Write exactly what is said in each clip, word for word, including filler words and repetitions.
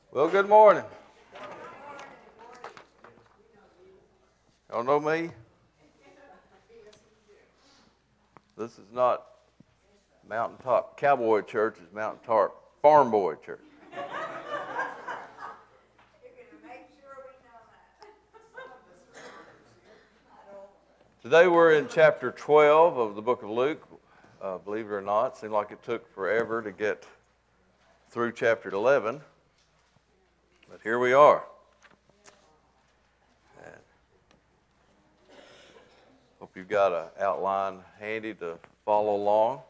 Well, good morning. Y'all know me? This is not Mountaintop Cowboy Church, it's Mountaintop Farm Boy Church. Today we're in chapter twelve of the book of Luke. Uh, believe it or not, it seemed like it took forever to get through chapter eleven. But here we are. And hope you've got an outline handy to follow along.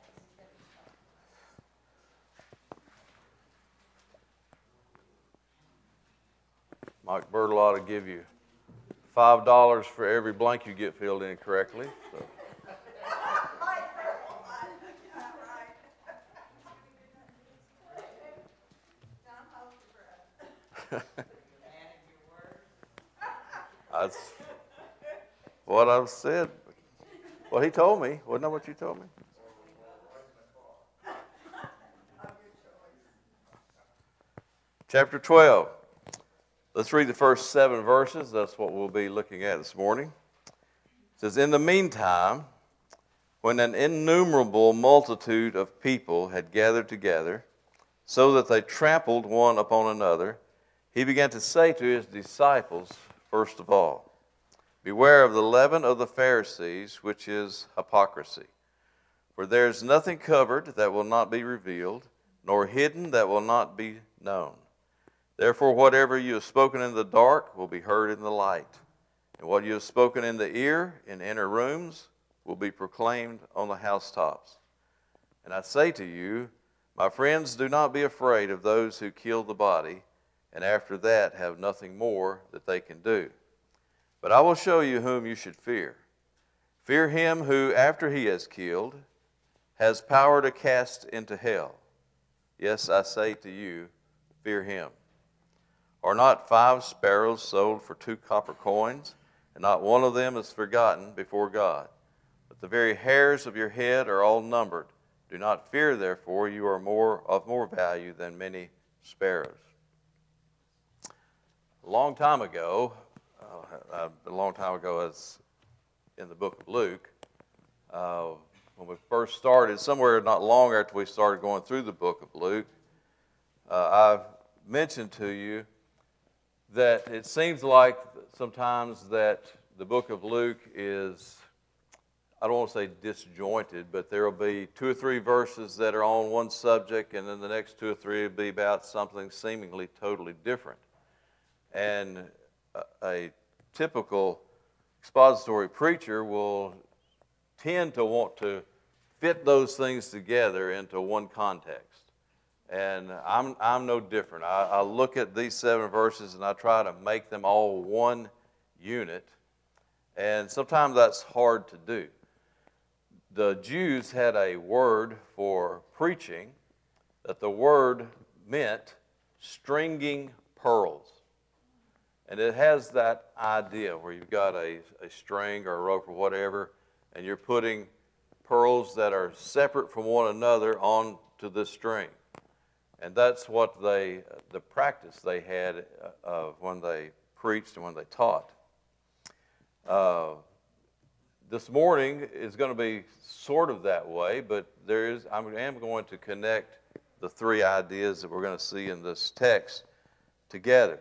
Mike Birtle ought to give you five dollars for every blank you get filled in correctly. So. That's what I've said. What he told me. Wasn't that what you told me? Chapter twelve. Let's read the first seven verses. That's what we'll be looking at this morning. It says, "In the meantime, when an innumerable multitude of people had gathered together, so that they trampled one upon another, he began to say to his disciples, first of all, 'Beware of the leaven of the Pharisees, which is hypocrisy. For there is nothing covered that will not be revealed, nor hidden that will not be known. Therefore, whatever you have spoken in the dark will be heard in the light, and what you have spoken in the ear in inner rooms will be proclaimed on the housetops. And I say to you, my friends, do not be afraid of those who kill the body, and after that have nothing more that they can do. But I will show you whom you should fear. Fear him who, after he has killed, has power to cast into hell. Yes, I say to you, fear him. Are not five sparrows sold for two copper coins, and not one of them is forgotten before God? But the very hairs of your head are all numbered. Do not fear, therefore, you are more of more value than many sparrows.'" A long time ago, uh, a long time ago as in the book of Luke, uh, when we first started, somewhere not long after we started going through the book of Luke, uh, I mentioned to you that it seems like sometimes that the book of Luke is, I don't want to say disjointed, but there will be two or three verses that are on one subject, and then the next two or three will be about something seemingly totally different. And a, a typical expository preacher will tend to want to fit those things together into one context. And I'm, I'm no different. I, I look at these seven verses and I try to make them all one unit. And sometimes that's hard to do. The Jews had a word for preaching that the word meant stringing pearls. And it has that idea where you've got a, a string or a rope or whatever, and you're putting pearls that are separate from one another onto this string. And that's what they, the practice they had of when they preached and when they taught. Uh, this morning is going to be sort of that way, but there is, I am going to connect the three ideas that we're going to see in this text together.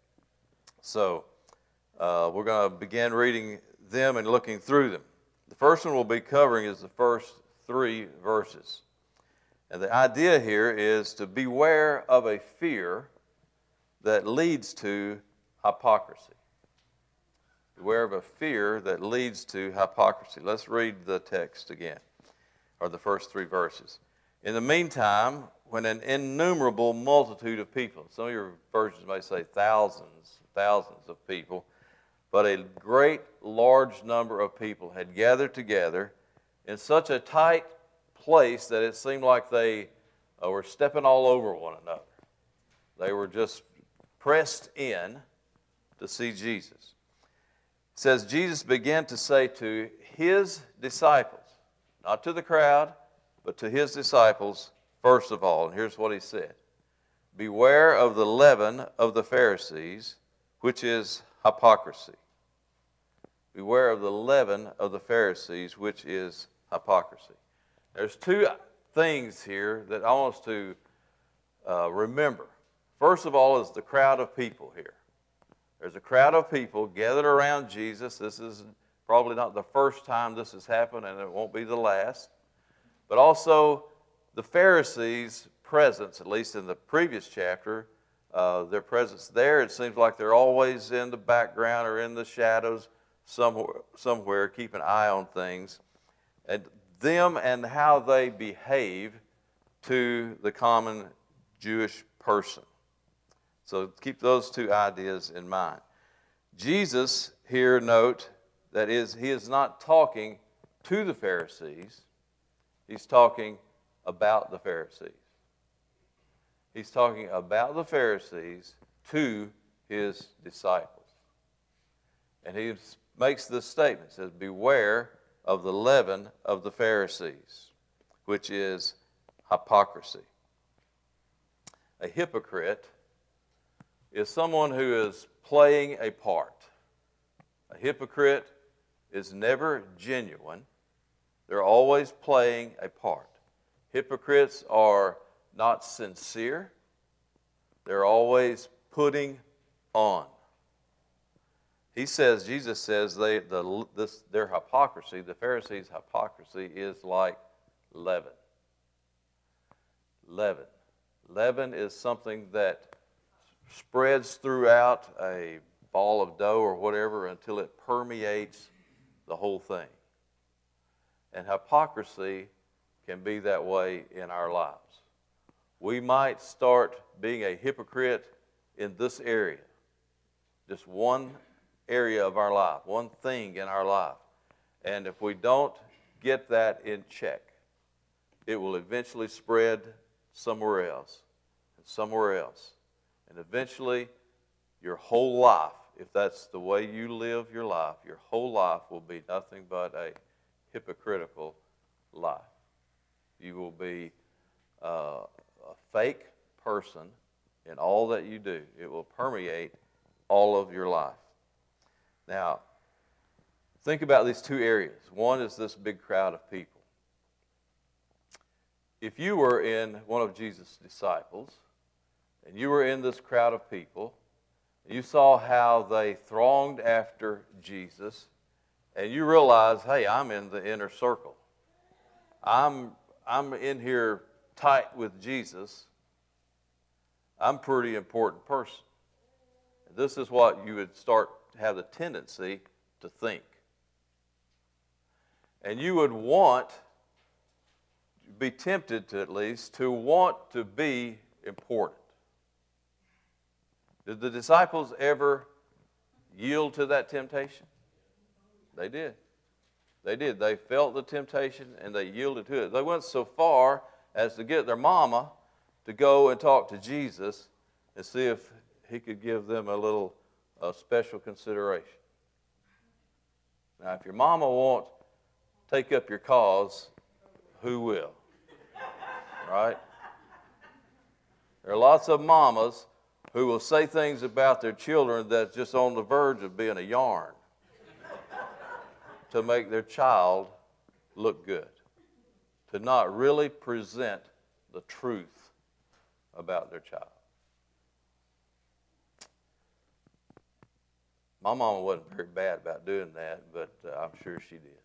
So uh, we're going to begin reading them and looking through them. The first one we'll be covering is the first three verses. And the idea here is to beware of a fear that leads to hypocrisy. Beware of a fear that leads to hypocrisy. Let's read the text again, or the first three verses. "In the meantime, when an innumerable multitude of people," some of your versions may say thousands, thousands of people, but a great large number of people had gathered together in such a tight place that it seemed like they uh, were stepping all over one another. They were just pressed in to see Jesus. It says, Jesus began to say to his disciples, not to the crowd, but to his disciples first of all. And here's what he said. beware of the leaven of the Pharisees, which is hypocrisy. Beware of the leaven of the Pharisees, which is hypocrisy. There's two things here that I want us to uh, remember. First of all is the crowd of people here. There's a crowd of people gathered around Jesus. This is probably not the first time this has happened, and it won't be the last. But also the Pharisees' presence, at least in the previous chapter, uh, their presence there, it seems like they're always in the background or in the shadows somewhere, somewhere keep an eye on things. And them and how they behave to the common Jewish person. So keep those two ideas in mind. Jesus here, note, that is, he is not talking to the Pharisees. He's talking about the Pharisees. He's talking about the Pharisees to his disciples. And he makes this statement, says, beware of the leaven of the Pharisees, which is hypocrisy. A hypocrite is someone who is playing a part. A hypocrite is never genuine. They're always playing a part. Hypocrites are not sincere. They're always putting on. He says, Jesus says, they, the, this, their hypocrisy, the Pharisees' hypocrisy is like leaven. Leaven. Leaven is something that spreads throughout a ball of dough or whatever until it permeates the whole thing. And hypocrisy can be that way in our lives. We might start being a hypocrite in this area, just one area of our life, one thing in our life. And if we don't get that in check, it will eventually spread somewhere else, and somewhere else. And eventually, your whole life, if that's the way you live your life, your whole life will be nothing but a hypocritical life. You will be uh, a fake person in all that you do. It will permeate all of your life. Now, think about these two areas. One is this big crowd of people. If you were in one of Jesus' disciples, and you were in this crowd of people, you saw how they thronged after Jesus, and you realize, hey, I'm in the inner circle. I'm, I'm in here tight with Jesus. I'm a pretty important person. And this is what you would start to have the tendency to think. And you would want, be tempted to at least, to want to be important. Did the disciples ever yield to that temptation? They did. They did. They felt the temptation and they yielded to it. They went so far as to get their mama to go and talk to Jesus and see if he could give them a little a special consideration. Now, if your mama won't take up your cause, who will? Right? There are lots of mamas who will say things about their children that's just on the verge of being a yarn to make their child look good, to not really present the truth about their child. My mama wasn't very bad about doing that, but uh, I'm sure she did.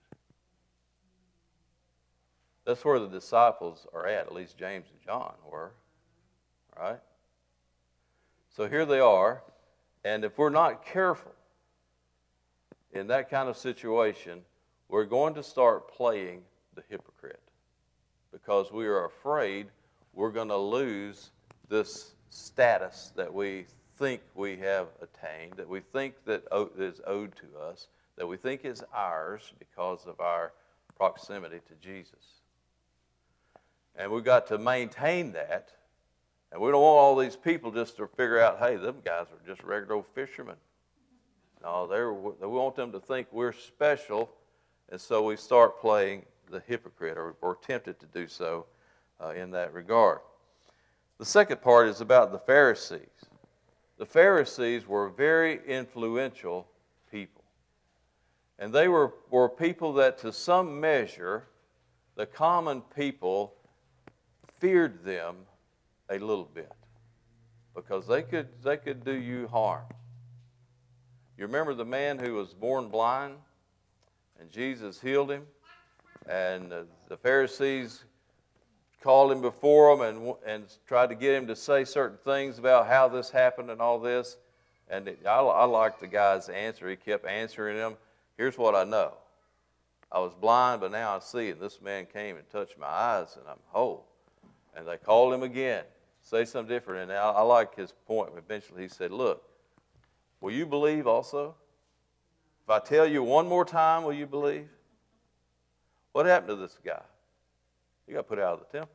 That's where the disciples are at, at least James and John were, right? So here they are, and if we're not careful in that kind of situation, we're going to start playing the hypocrite because we are afraid we're going to lose this status that we think we have attained, that we think that is owed to us, that we think is ours because of our proximity to Jesus. And we've got to maintain that. And we don't want all these people just to figure out, hey, them guys are just regular old fishermen. No, they're, we want them to think we're special, and so we start playing the hypocrite, or we're tempted to do so uh, in that regard. The second part is about the Pharisees. The Pharisees were very influential people. And they were, were people that, to some measure, the common people feared them a little bit because they could, they could do you harm. You remember the man who was born blind and Jesus healed him? And uh, the Pharisees called him before them and, and tried to get him to say certain things about how this happened and all this. And it, I, I liked the guy's answer. He kept answering them. Here's what I know. I was blind, but now I see. And this man came and touched my eyes, and I'm whole. And they called him again. Say something different. And I, I like his point. Eventually he said, look, will you believe also? If I tell you one more time, will you believe? What happened to this guy? He got put out of the temple.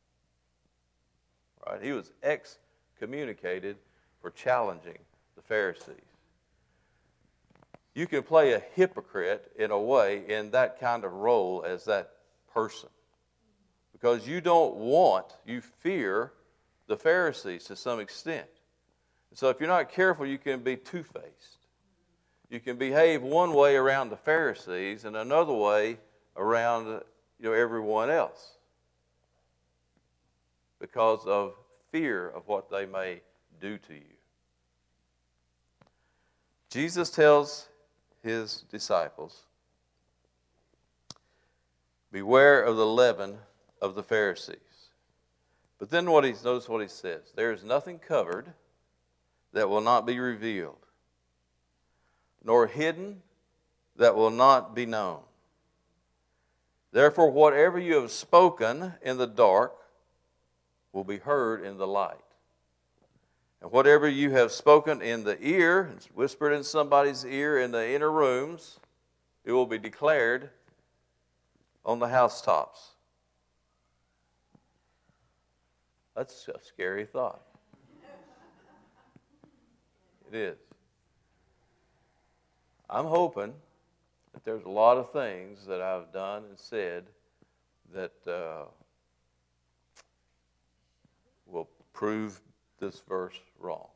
Right? He was excommunicated for challenging the Pharisees. You can play a hypocrite in a way in that kind of role as that person. Because you don't want, you fear the Pharisees to some extent. So if you're not careful, you can be two-faced. You can behave one way around the Pharisees and another way around, you know, everyone else because of fear of what they may do to you. Jesus tells his disciples, beware of the leaven of the Pharisees. But then what he, notice what he says. There is nothing covered that will not be revealed, nor hidden that will not be known. Therefore, whatever you have spoken in the dark will be heard in the light. And whatever you have spoken in the ear, whispered in somebody's ear in the inner rooms, it will be declared on the housetops. That's a scary thought. It is. I'm hoping that there's a lot of things that I've done and said that uh, will prove this verse wrong.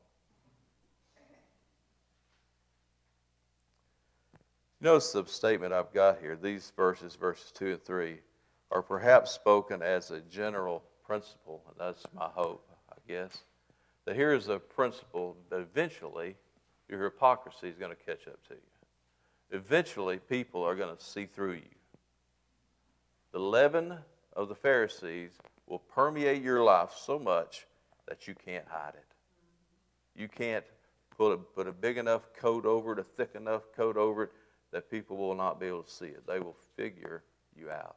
Notice the statement I've got here. These verses, verses two and three, are perhaps spoken as a general principle, and that's my hope, I guess, that here is a principle that eventually your hypocrisy is going to catch up to you. Eventually, people are going to see through you. The leaven of the Pharisees will permeate your life so much that you can't hide it. You can't put a, put a big enough coat over it, a thick enough coat over it, that people will not be able to see it. They will figure you out.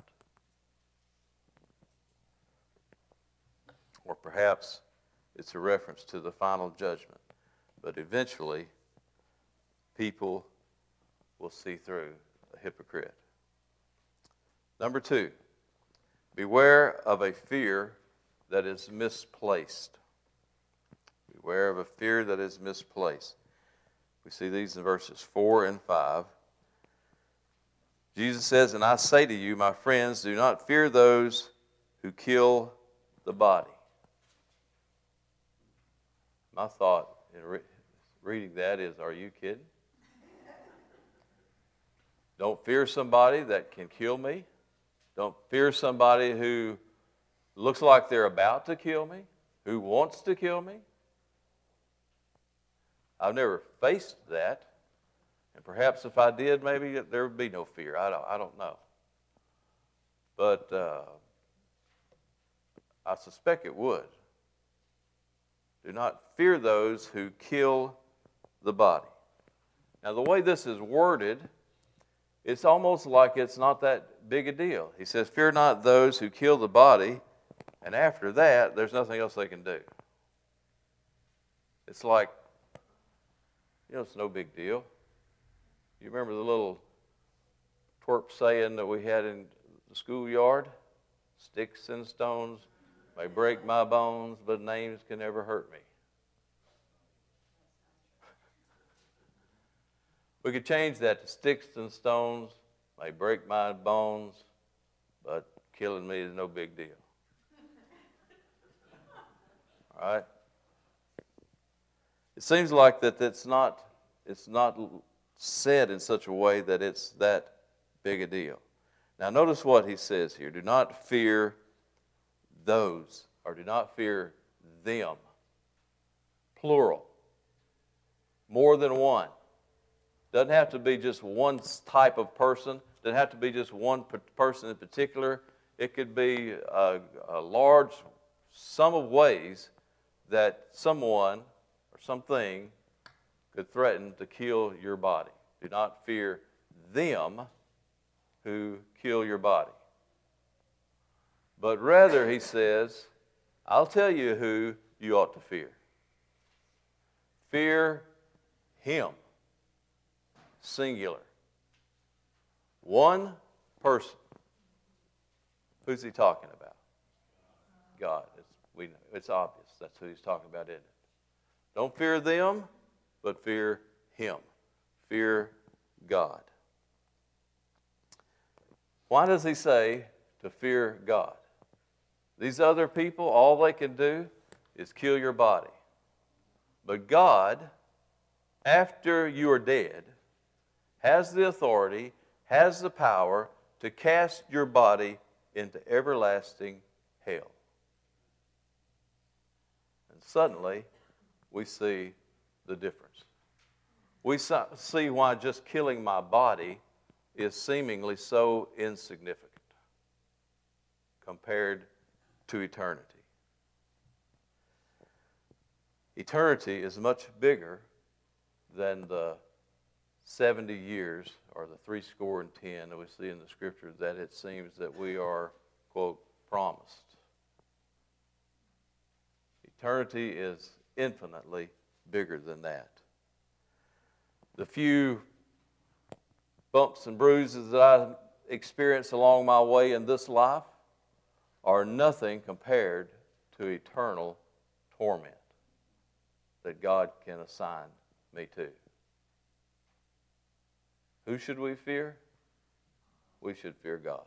Or perhaps it's a reference to the final judgment. But eventually, people will see through a hypocrite. Number two, beware of a fear that is misplaced. Beware of a fear that is misplaced. We see these in verses four and five. Jesus says, and I say to you, my friends, do not fear those who kill the body. My thought in re- reading that is, are you kidding? Don't fear somebody that can kill me. Don't fear somebody who looks like they're about to kill me, who wants to kill me. I've never faced that. And perhaps if I did, maybe there would be no fear. I don't, I don't know. But uh, I suspect it would. Do not fear those who kill the body. Now, the way this is worded, it's almost like it's not that big a deal. He says, fear not those who kill the body, and after that, there's nothing else they can do. It's like, you know, it's no big deal. You remember the little twerp saying that we had in the schoolyard? Sticks and stones may break my bones, but names can never hurt me. We could change that to sticks and stones may break my bones, but killing me is no big deal. All right? It seems like that it's not, it's not said in such a way that it's that big a deal. Now notice what he says here. Do not fear those, or do not fear them. Plural. More than one. Doesn't have to be just one type of person. Doesn't have to be just one person in particular. It could be a, a large sum of ways that someone or something could threaten to kill your body. Do not fear them who kill your body. But rather, he says, I'll tell you who you ought to fear. Fear him. Singular. One person. Who's he talking about? God. It's, we know, it's obvious. That's who he's talking about, isn't it? Don't fear them, but fear him. Fear God. Why does he say to fear God? These other people, all they can do is kill your body. But God, after you are dead, has the authority, has the power to cast your body into everlasting hell. And suddenly, we see the difference. We see why just killing my body is seemingly so insignificant compared to eternity. Eternity is much bigger than the seventy years or the three score and ten that we see in the Scripture that it seems that we are, quote, promised. Eternity is infinitely bigger than that. The few bumps and bruises that I experience along my way in this life are nothing compared to eternal torment that God can assign me to. Who should we fear? We should fear God.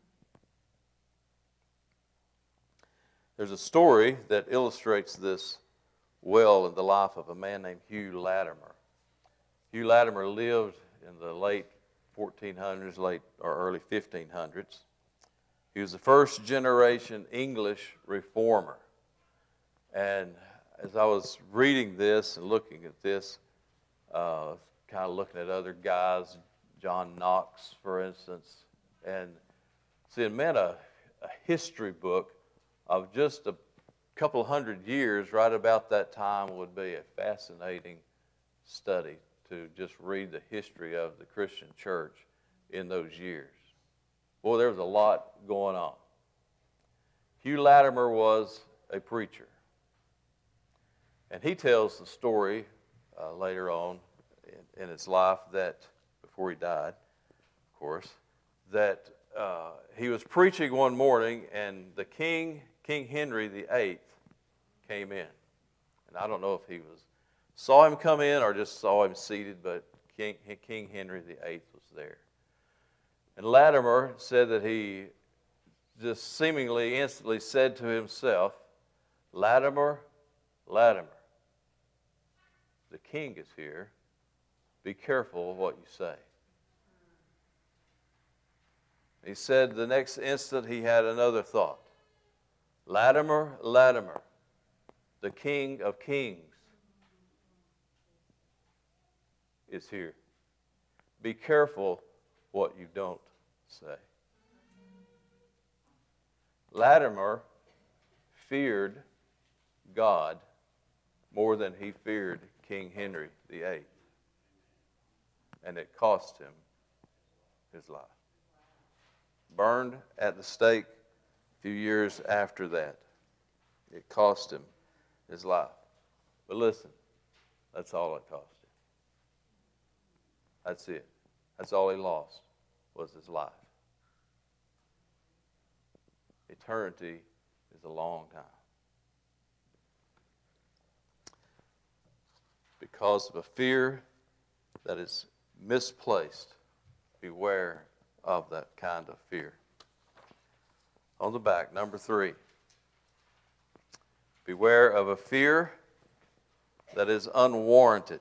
There's a story that illustrates this well in the life of a man named Hugh Latimer. Hugh Latimer lived in the late fourteen hundreds, late or early fifteen hundreds. He was the first generation English reformer. And as I was reading this and looking at this, uh, kind of looking at other guys, John Knox, for instance, and seeing, man, a, a history book of just a couple hundred years right about that time would be a fascinating study to just read the history of the Christian church in those years. Boy, there was a lot going on. Hugh Latimer was a preacher. And he tells the story uh, later on in, in his life that, before he died, of course, that uh, he was preaching one morning and the king, King Henry the eighth, came in. And I don't know if he was saw him come in or just saw him seated, but King, King Henry the eighth was there. And Latimer said that he just seemingly instantly said to himself, Latimer, Latimer, the king is here. Be careful of what you say. He said the next instant he had another thought. Latimer, Latimer, the King of Kings is here. Be careful what you don't say. Latimer feared God more than he feared King Henry the eighth. And it cost him his life. Burned at the stake a few years after that. It cost him his life. But listen, that's all it cost him. That's it. That's all he lost was his life. Eternity is a long time. Because of a fear that is misplaced, beware of that kind of fear. On the back, number three. Beware of a fear that is unwarranted.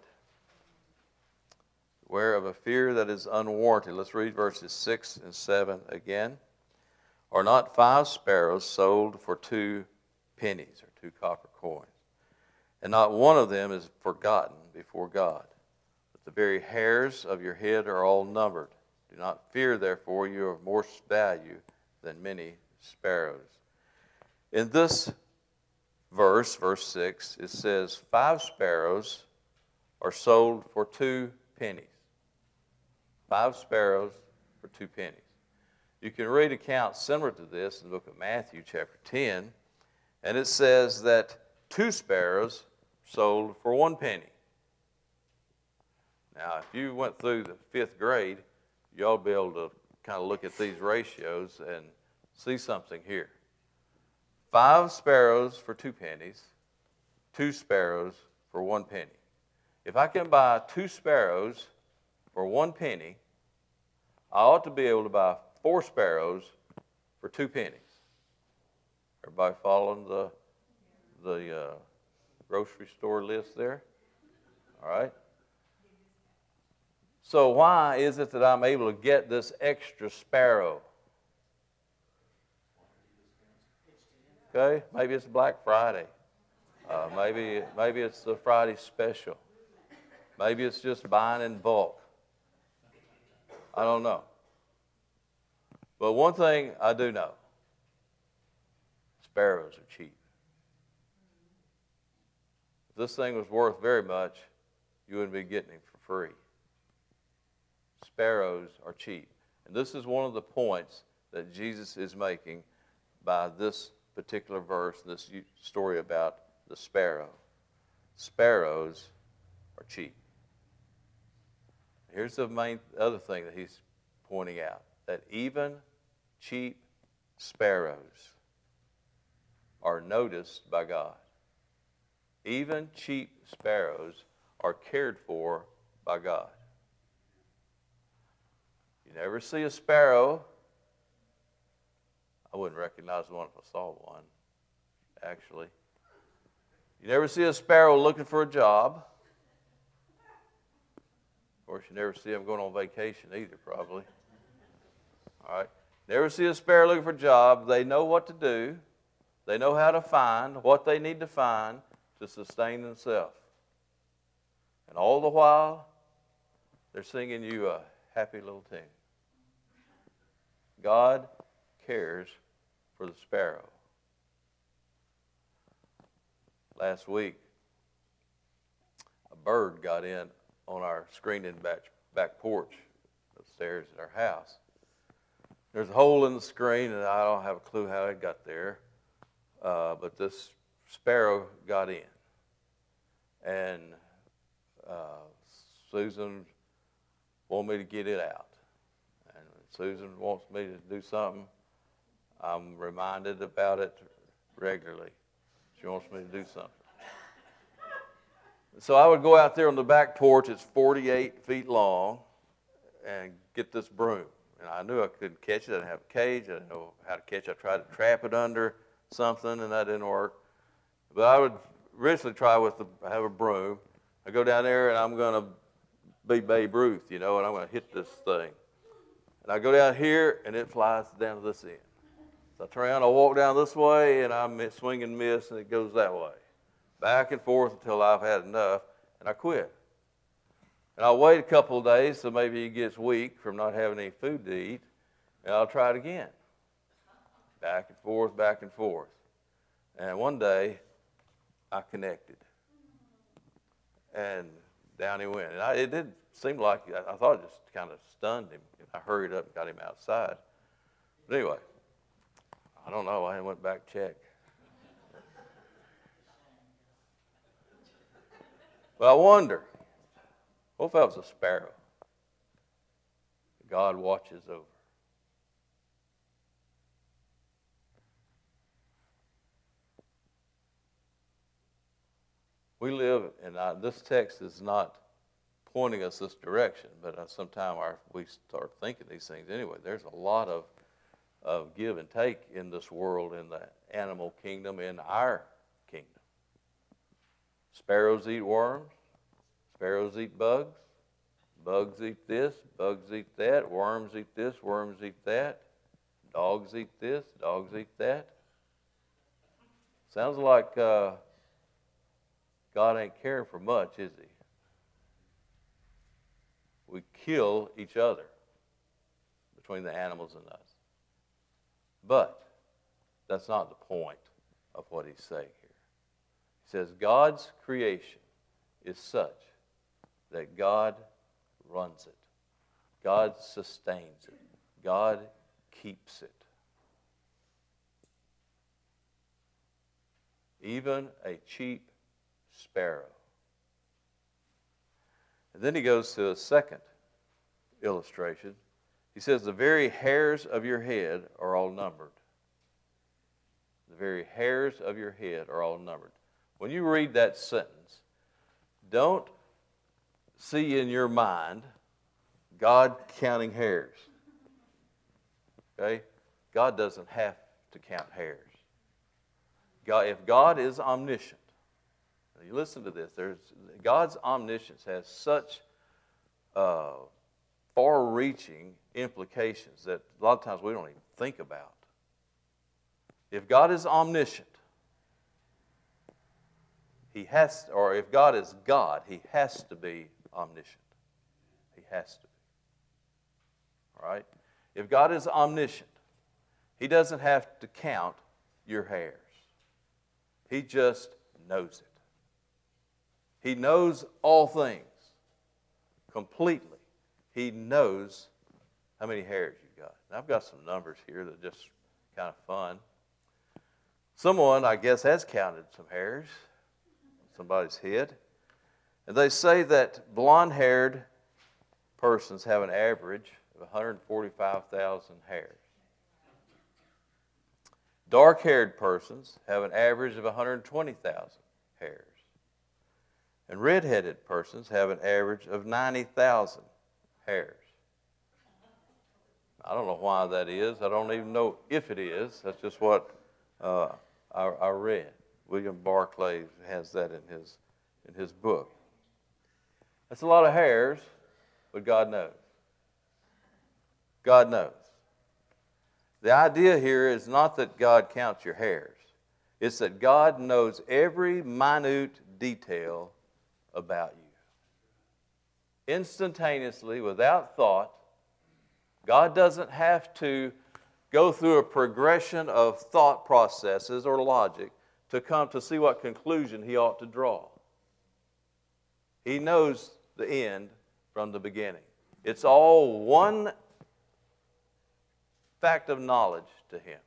Beware of a fear that is unwarranted. Let's read verses six and seven again. Are not five sparrows sold for two pennies or two copper coins? And not one of them is forgotten before God. But the very hairs of your head are all numbered. Do not fear, therefore, you are of more value than many sparrows. In this verse, verse six, it says, five sparrows are sold for two pennies. Five sparrows for two pennies. You can read accounts similar to this in the book of Matthew, chapter ten, and it says that two sparrows sold for one penny. Now, if you went through the fifth grade, you ought to be able to kind of look at these ratios and see something here. Five sparrows for two pennies, two sparrows for one penny. If I can buy two sparrows for one penny, I ought to be able to buy four sparrows for two pennies. Everybody following the, the uh, grocery store list there? All right. So why is it that I'm able to get this extra sparrow? Okay, maybe it's Black Friday. Uh, maybe, maybe it's the Friday special. Maybe it's just buying in bulk. I don't know. But one thing I do know, sparrows are cheap. If this thing was worth very much, you wouldn't be getting him for free. Sparrows are cheap. And this is one of the points that Jesus is making by this particular verse, this story about the sparrow. Sparrows are cheap. Here's the main other thing that he's pointing out, that even cheap sparrows are noticed by God. Even cheap sparrows are cared for by God. You never see a sparrow. I wouldn't recognize one if I saw one, actually. You never see a sparrow looking for a job. Of course, you never see them going on vacation either, probably. All right. Never see a sparrow looking for a job. They know what to do. They know how to find what they need to find to sustain themselves. And all the while, they're singing you a happy little tune. God cares for the sparrow. Last week, a bird got in on our screened-in back, back porch upstairs at our house. There's a hole in the screen, and I don't have a clue how it got there, uh, but this sparrow got in. And uh, Susan wanted me to get it out. And when Susan wants me to do something, I'm reminded about it regularly. She wants me to do something. So I would go out there on the back porch, it's forty-eight feet long, and get this broom. And I knew I couldn't catch it. I didn't have a cage. I didn't know how to catch it. I tried to trap it under something, and that didn't work. But I would originally try with the, I have a broom. I go down there, and I'm going to be Babe Ruth, you know, and I'm going to hit this thing. And I go down here, and it flies down to this end. So I turn around, I walk down this way, and I swing and miss, and it goes that way. Back and forth until I've had enough, and I quit. And I'll wait a couple of days so maybe he gets weak from not having any food to eat, and I'll try it again. Back and forth, back and forth. And one day, I connected. And down he went. And I, it did seem like, I, I thought it just kind of stunned him. I hurried up and got him outside. But anyway, I don't know. I went back to check. But I wonder, what if that was a sparrow that God watches over? We live, and I, this text is not pointing us this direction, but uh, sometime our, we start thinking these things anyway. There's a lot of, of give and take in this world, in the animal kingdom, in our kingdom. Sparrows eat worms. Sparrows eat bugs. Bugs eat this. Bugs eat that. Worms eat this. Worms eat that. Dogs eat this. Dogs eat that. Sounds like uh, God ain't caring for much, is he? We kill each other between the animals and us. But that's not the point of what he's saying here. He says God's creation is such that God runs it. God sustains it. God keeps it. Even a cheap sparrow. And then he goes to a second illustration. He says, the very hairs of your head are all numbered. The very hairs of your head are all numbered. When you read that sentence, don't see in your mind God counting hairs. Okay? God doesn't have to count hairs. God, if God is omniscient, you listen to this, there's, God's omniscience has such uh, far-reaching implications that a lot of times we don't even think about. If God is omniscient, He has, or if God is God, He has to be omniscient. He has to be. All right? If God is omniscient, He doesn't have to count your hairs. He just knows it. He knows all things completely. He knows how many hairs you've got. And I've got some numbers here that are just kind of fun. Someone, I guess, has counted some hairs on somebody's head. And they say that blonde-haired persons have an average of one hundred forty-five thousand hairs. Dark-haired persons have an average of one hundred twenty thousand hairs. And red-headed persons have an average of ninety thousand hairs. I don't know why that is. I don't even know if it is. That's just what uh, I, I read. William Barclay has that in his, in his book. That's a lot of hairs, but God knows. God knows. The idea here is not that God counts your hairs. It's that God knows every minute detail about you. Instantaneously, without thought, God doesn't have to go through a progression of thought processes or logic to come to see what conclusion He ought to draw. He knows the end from the beginning. It's all one fact of knowledge to Him.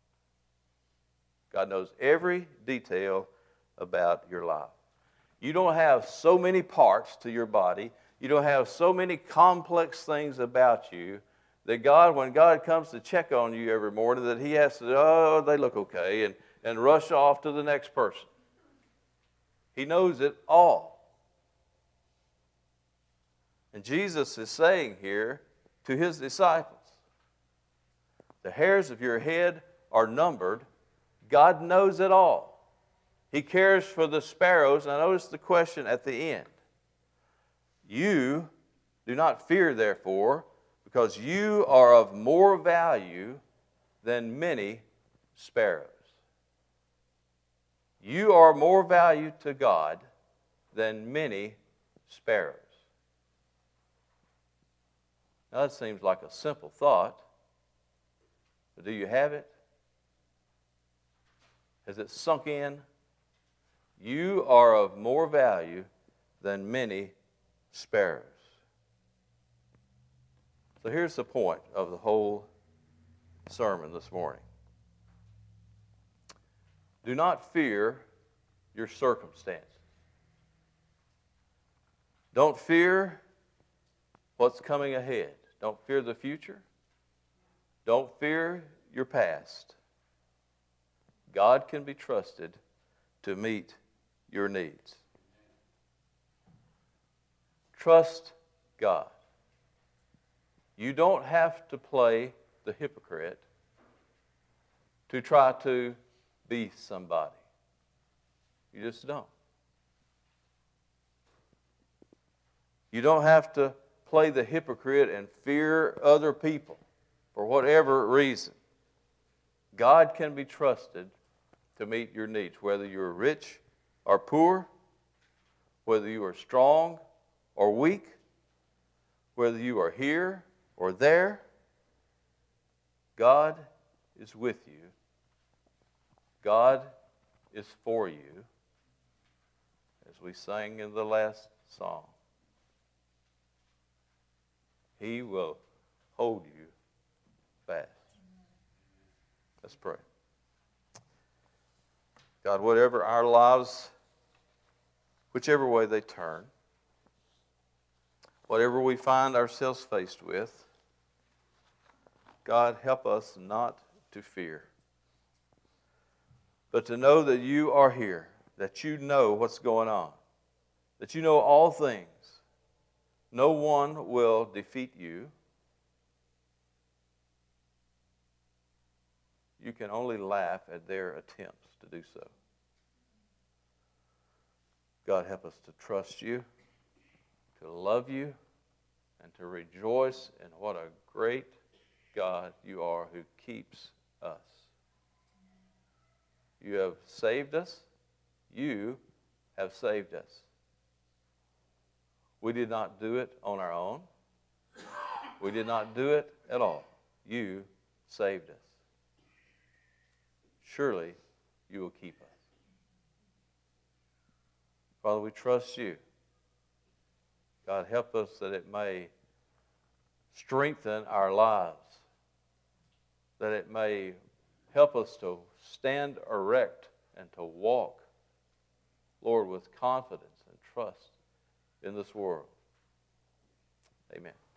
God knows every detail about your life. You don't have so many parts to your body. You don't have so many complex things about you that God, when God comes to check on you every morning, that He has to, oh, they look okay, and, and rush off to the next person. He knows it all. And Jesus is saying here to His disciples, the hairs of your head are numbered. God knows it all. He cares for the sparrows. Now notice the question at the end. You do not fear, therefore, because you are of more value than many sparrows. You are more value to God than many sparrows. Now that seems like a simple thought, but do you have it? Has it sunk in? You are of more value than many sparrows. So here's the point of the whole sermon this morning. Do not fear your circumstances. Don't fear what's coming ahead. Don't fear the future. Don't fear your past. God can be trusted to meet your needs. Trust God. You don't have to play the hypocrite to try to be somebody. You just don't. You don't have to play the hypocrite and fear other people for whatever reason. God can be trusted to meet your needs, whether you're rich or poor, whether you are strong or weak, whether you are here or there. God is with you. God is for you, as we sang in the last song. He will hold you fast. Let's pray. God, whatever our lives, whichever way they turn, whatever we find ourselves faced with, God, help us not to fear, but to know that you are here, that you know what's going on, that you know all things. No one will defeat you. You can only laugh at their attempts to do so. God, help us to trust you, to love you, and to rejoice in what a great God you are who keeps us. You have saved us. You have saved us. We did not do it on our own. We did not do it at all. You saved us. Surely you will keep us. Father, we trust you. God, help us that it may strengthen our lives, that it may help us to stand erect and to walk, Lord, with confidence and trust in this world. Amen.